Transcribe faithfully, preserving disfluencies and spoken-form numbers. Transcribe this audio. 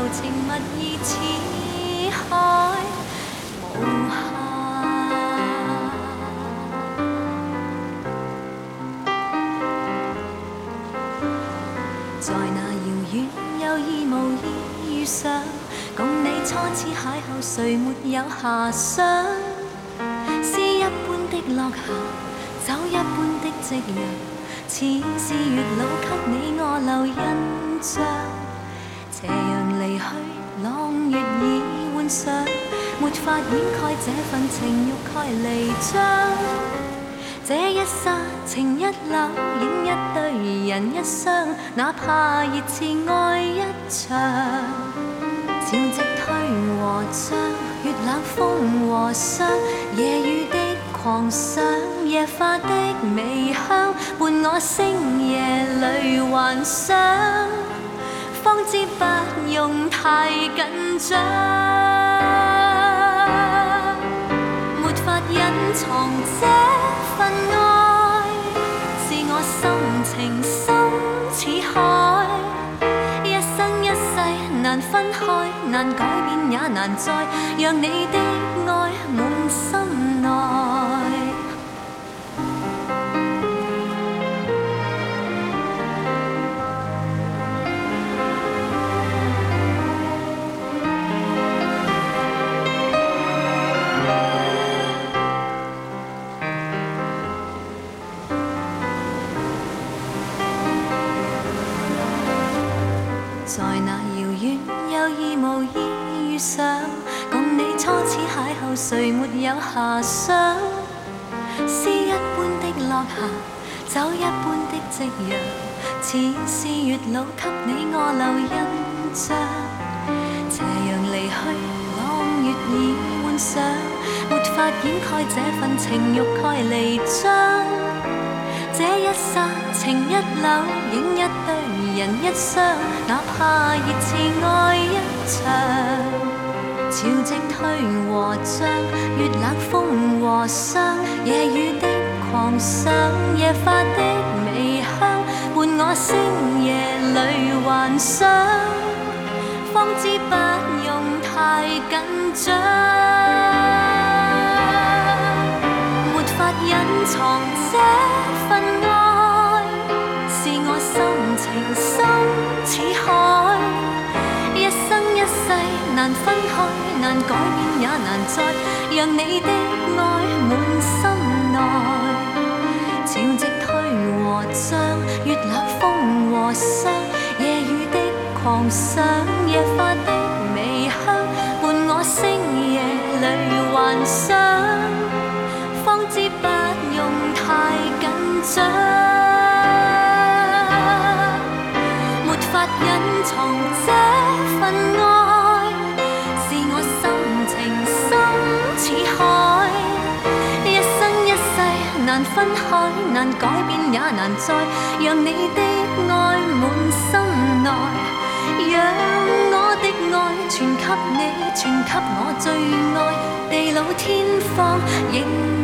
柔情蜜意似海無限。在那遙遠有意無意遇上，共你初次邂逅，誰沒有遐想？詩一般的落霞，酒一般的夕陽，似是月老給你我留印象。斜陽離去，朗月已換上，沒法掩蓋這份情欲蓋彌彰。這一剎情一縷，影一對人一雙，哪怕熱熾愛一場。潮汐退和漲，月冷風和霜，夜雨的狂想，夜花的微香，伴我星夜裏幻想，方知不用太緊張，沒法隱藏這份愛，是我心情深似海，一生一世難分開，難改變也難再讓你的愛滿心內。在那遙遠有意無意遇上，共你初次邂逅，誰沒有遐想？詩一般的落霞，酒一般的夕陽，似是月老給你我留印象。斜陽離去，朗月已換上，沒法掩蓋這份情欲蓋彌彰。這一剎情一縷，影一對人一雙，哪怕熱熾愛一場。潮汐退和漲，月冷風和霜，夜雨的狂想，夜花的微香，伴我星夜裏幻想，方知不用太緊張，沒法隱藏這份愛，是我心情深似海，一生一世難分開，難改變也難再讓你的愛滿心內。潮汐退和漲，月冷風和霜，夜雨的狂想，夜花的微香，伴我星夜裏幻想，方知不用太緊張，沒法隱藏這份愛，是我心情深似海，一生一世難分開，難改變也難再讓你的愛滿心內，讓我的愛傳給你，傳給我最愛，地老天荒仍